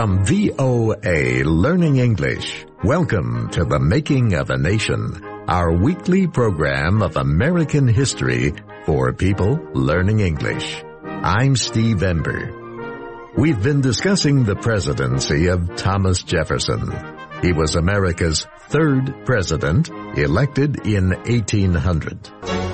From VOA Learning English, welcome to The Making of a Nation, our weekly program of American history for people learning English. I'm Steve Ember. We've been discussing the presidency of Thomas Jefferson. He was America's third president, elected in 1800.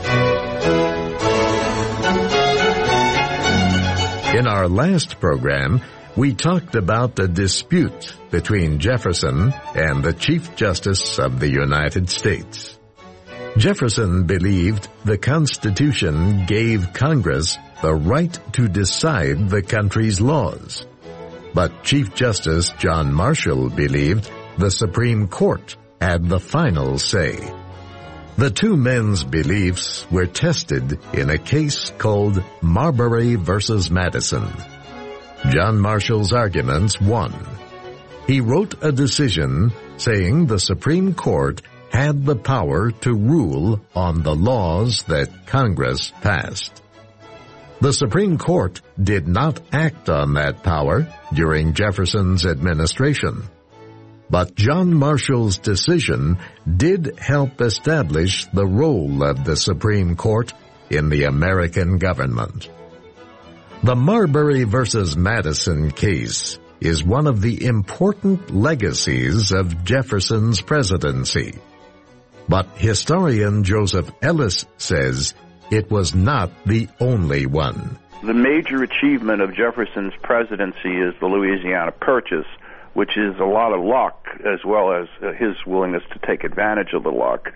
In our last program, we talked about the dispute between Jefferson and the Chief Justice of the United States. Jefferson believed the Constitution gave Congress the right to decide the country's laws. But Chief Justice John Marshall believed the Supreme Court had the final say. The two men's beliefs were tested in a case called Marbury versus Madison. John Marshall's arguments won. He wrote a decision saying the Supreme Court had the power to rule on the laws that Congress passed. The Supreme Court did not act on that power during Jefferson's administration. But John Marshall's decision did help establish the role of the Supreme Court in the American government. The Marbury versus Madison case is one of the important legacies of Jefferson's presidency. But historian Joseph Ellis says it was not the only one. The major achievement of Jefferson's presidency is the Louisiana Purchase, which is a lot of luck as well as his willingness to take advantage of the luck.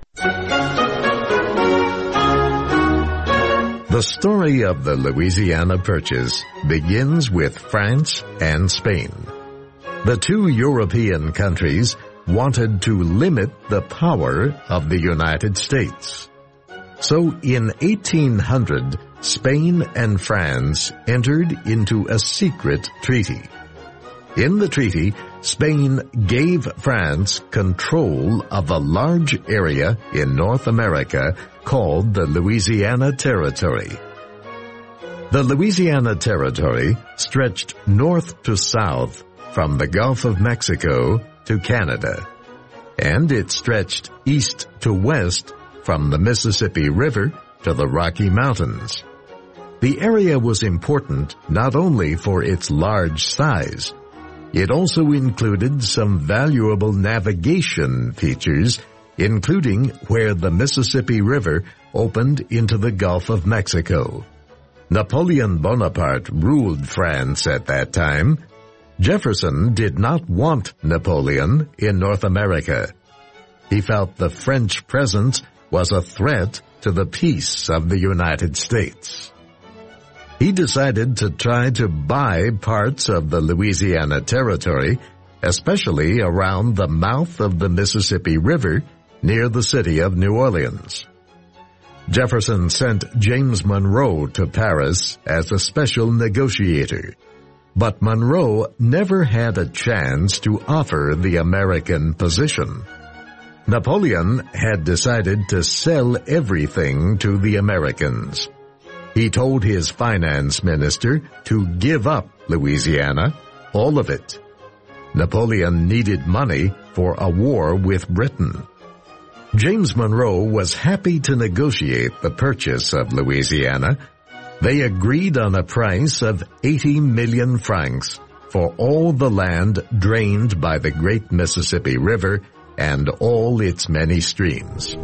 The story of the Louisiana Purchase begins with France and Spain. The two European countries wanted to limit the power of the United States. So in 1800, Spain and France entered into a secret treaty. In the treaty, Spain gave France control of a large area in North America called the Louisiana Territory. The Louisiana Territory stretched north to south from the Gulf of Mexico to Canada, and it stretched east to west from the Mississippi River to the Rocky Mountains. The area was important not only for its large size, it also included some valuable navigation features, including where the Mississippi River opened into the Gulf of Mexico. Napoleon Bonaparte ruled France at that time. Jefferson did not want Napoleon in North America. He felt the French presence was a threat to the peace of the United States. He decided to try to buy parts of the Louisiana Territory, especially around the mouth of the Mississippi River near the city of New Orleans. Jefferson sent James Monroe to Paris as a special negotiator, but Monroe never had a chance to offer the American position. Napoleon had decided to sell everything to the Americans. He told his finance minister to give up Louisiana, all of it. Napoleon needed money for a war with Britain. James Monroe was happy to negotiate the purchase of Louisiana. They agreed on a price of 80 million francs for all the land drained by the great Mississippi River and all its many streams.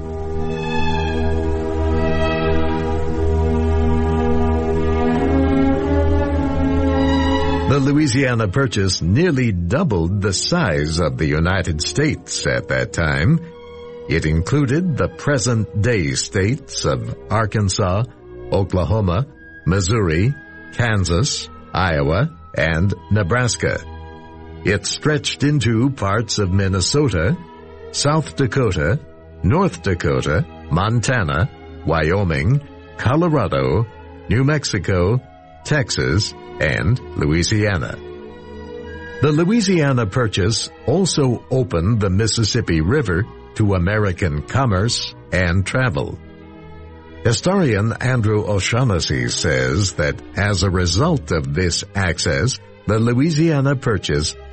The Louisiana Purchase nearly doubled the size of the United States at that time. It included the present-day states of Arkansas, Oklahoma, Missouri, Kansas, Iowa, and Nebraska. It stretched into parts of Minnesota, South Dakota, North Dakota, Montana, Wyoming, Colorado, New Mexico, Texas, and Louisiana. The Louisiana Purchase also opened the Mississippi River to American commerce and travel. Historian Andrew O'Shaughnessy says that as a result of this access, the Louisiana Purchase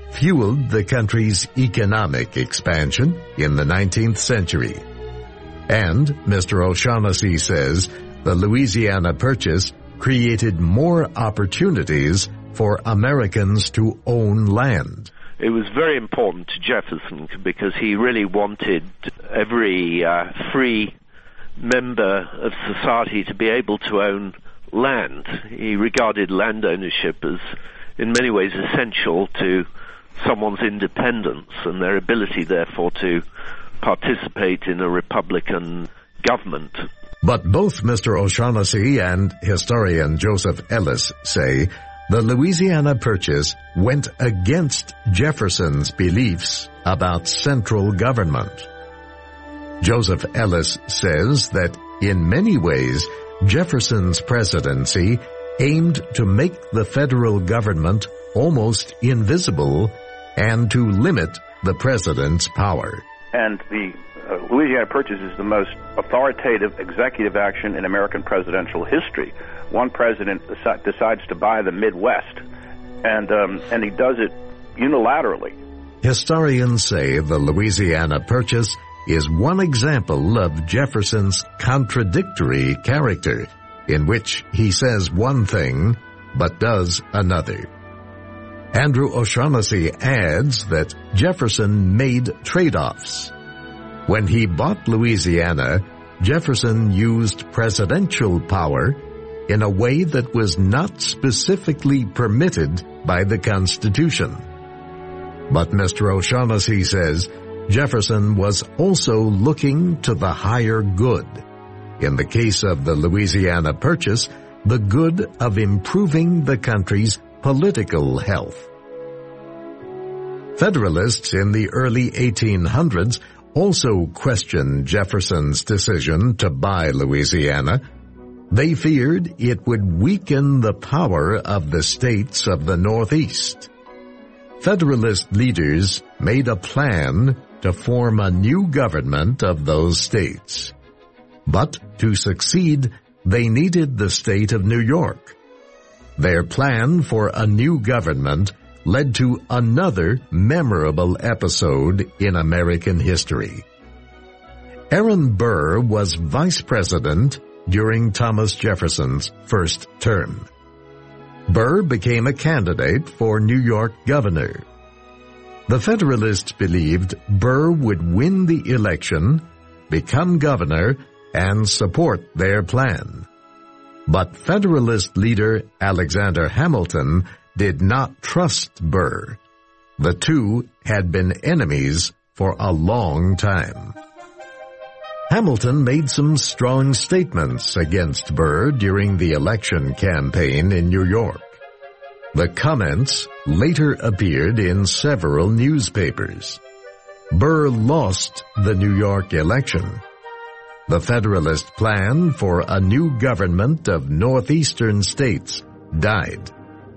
fueled the country's economic expansion in the 19th century. And Mr. O'Shaughnessy says the Louisiana Purchase created more opportunities for Americans to own land. It was very important to Jefferson because he really wanted every free member of society to be able to own land. He regarded land ownership as, in many ways, essential to someone's independence and their ability, therefore, to participate in a republican government. But both Mr. O'Shaughnessy and historian Joseph Ellis say the Louisiana Purchase went against Jefferson's beliefs about central government. Joseph Ellis says that in many ways, Jefferson's presidency aimed to make the federal government almost invisible and to limit the president's power. And the Louisiana Purchase is the most authoritative executive action in American presidential history. One president decides to buy the Midwest, and he does it unilaterally. Historians say the Louisiana Purchase is one example of Jefferson's contradictory character, in which he says one thing but does another. Andrew O'Shaughnessy adds that Jefferson made trade-offs. When he bought Louisiana, Jefferson used presidential power in a way that was not specifically permitted by the Constitution. But Mr. O'Shaughnessy says Jefferson was also looking to the higher good. In the case of the Louisiana Purchase, the good of improving the country's political health. Federalists in the early 1800s also questioned Jefferson's decision to buy Louisiana. They feared it would weaken the power of the states of the Northeast. Federalist leaders made a plan to form a new government of those states. But to succeed, they needed the state of New York. Their plan for a new government led to another memorable episode in American history. Aaron Burr was vice president during Thomas Jefferson's first term. Burr became a candidate for New York governor. The Federalists believed Burr would win the election, become governor, and support their plan. But Federalist leader Alexander Hamilton did not trust Burr. The two had been enemies for a long time. Hamilton made some strong statements against Burr during the election campaign in New York. The comments later appeared in several newspapers. Burr lost the New York election. The Federalist plan for a new government of northeastern states died.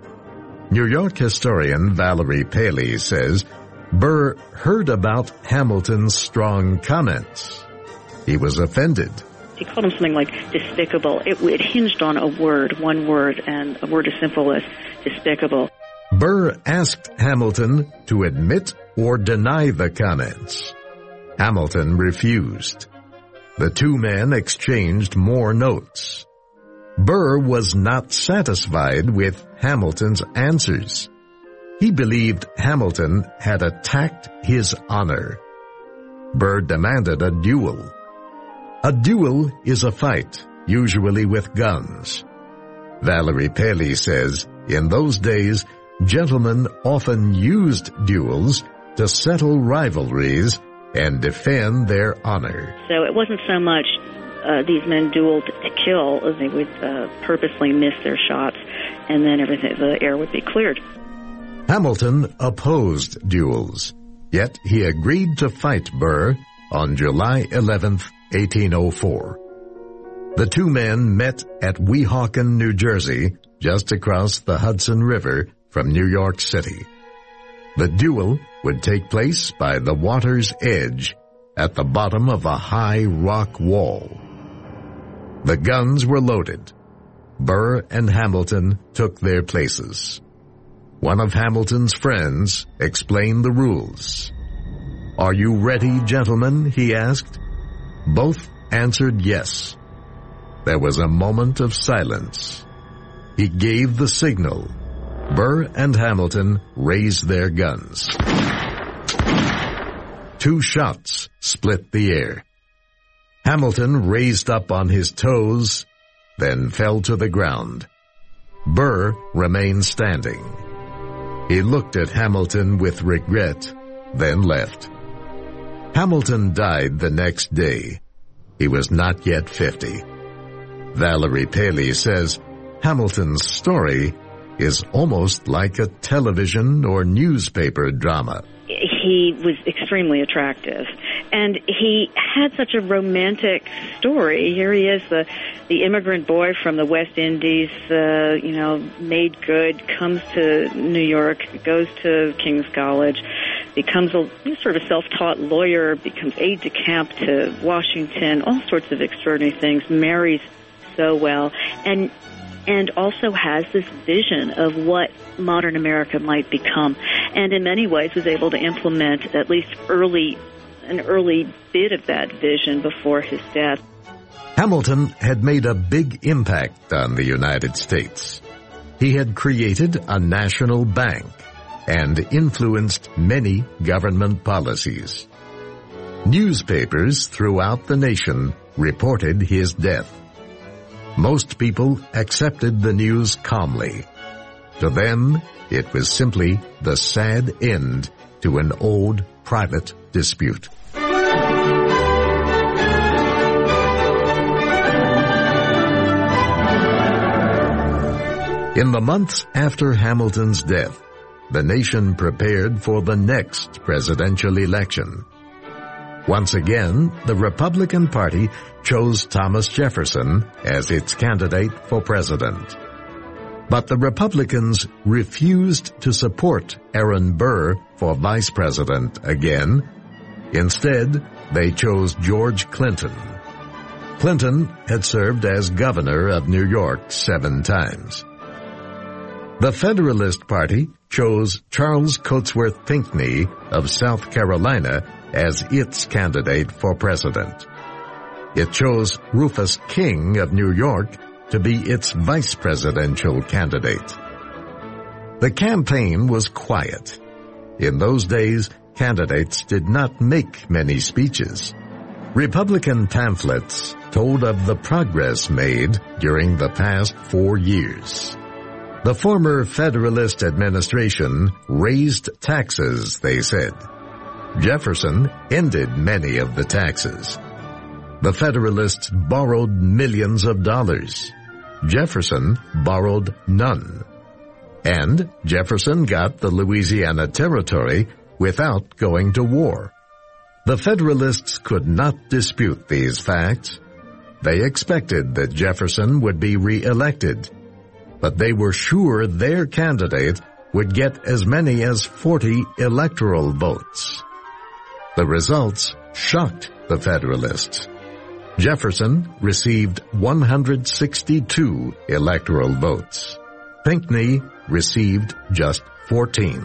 New York historian Valerie Paley says Burr heard about Hamilton's strong comments. He was offended. He called him something like despicable. It hinged on a word, one word, and a word as simple as despicable. Burr asked Hamilton to admit or deny the comments. Hamilton refused. The two men exchanged more notes. Burr was not satisfied with Hamilton's answers. He believed Hamilton had attacked his honor. Burr demanded a duel. A duel is a fight, usually with guns. Valerie Paley says, in those days, gentlemen often used duels to settle rivalries and defend their honor. So it wasn't so much these men dueled to kill, as they would purposely miss their shots, and then the air would be cleared. Hamilton opposed duels, yet he agreed to fight Burr on July 11th, 1804. The two men met at Weehawken, New Jersey, just across the Hudson River from New York City. The duel would take place by the water's edge at the bottom of a high rock wall. The guns were loaded. Burr and Hamilton took their places. One of Hamilton's friends explained the rules. "Are you ready, gentlemen?" he asked. Both answered yes. There was a moment of silence. He gave the signal. Burr and Hamilton raised their guns. 2 shots split the air. Hamilton raised up on his toes, then fell to the ground. Burr remained standing. He looked at Hamilton with regret, then left. Hamilton died the next day. He was not yet 50. Valerie Paley says Hamilton's story is almost like a television or newspaper drama. He was extremely attractive, and he had such a romantic story. Here he is, the immigrant boy from the West Indies, made good, comes to New York, goes to King's College, becomes a sort of self-taught lawyer, becomes aide-de-camp to Washington, all sorts of extraordinary things, marries so well, and also has this vision of what modern America might become, and in many ways was able to implement at least an early bit of that vision before his death. Hamilton had made a big impact on the United States. He had created a national bank and influenced many government policies. Newspapers throughout the nation reported his death. Most people accepted the news calmly. To them, it was simply the sad end to an old private dispute. In the months after Hamilton's death, the nation prepared for the next presidential election. Once again, the Republican Party chose Thomas Jefferson as its candidate for president. But the Republicans refused to support Aaron Burr for vice president again. Instead, they chose George Clinton. Clinton had served as governor of New York 7 times. The Federalist Party chose Charles Cotesworth Pinckney of South Carolina as its candidate for president. It chose Rufus King of New York to be its vice presidential candidate. The campaign was quiet. In those days, candidates did not make many speeches. Republican pamphlets told of the progress made during the past 4 years. The former Federalist administration raised taxes, they said. Jefferson ended many of the taxes. The Federalists borrowed millions of dollars. Jefferson borrowed none. And Jefferson got the Louisiana Territory without going to war. The Federalists could not dispute these facts. They expected that Jefferson would be re-elected, but they were sure their candidate would get as many as 40 electoral votes. The results shocked the Federalists. Jefferson received 162 electoral votes. Pinckney received just 14.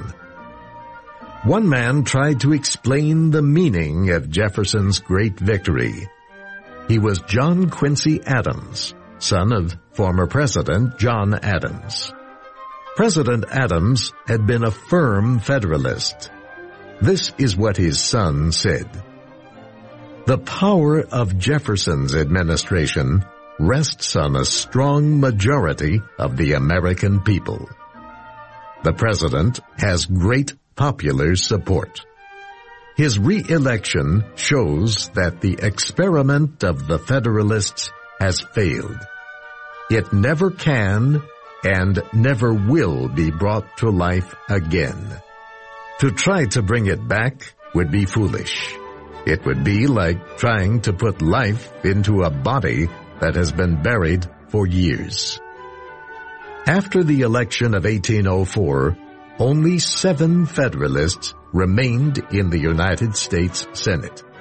One man tried to explain the meaning of Jefferson's great victory. He was John Quincy Adams, son of former President John Adams. President Adams had been a firm Federalist. This is what his son said. The power of Jefferson's administration rests on a strong majority of the American people. The president has great popular support. His re-election shows that the experiment of the Federalists has failed. It never can and never will be brought to life again. To try to bring it back would be foolish. It would be like trying to put life into a body that has been buried for years. After the election of 1804, only 7 Federalists remained in the United States Senate.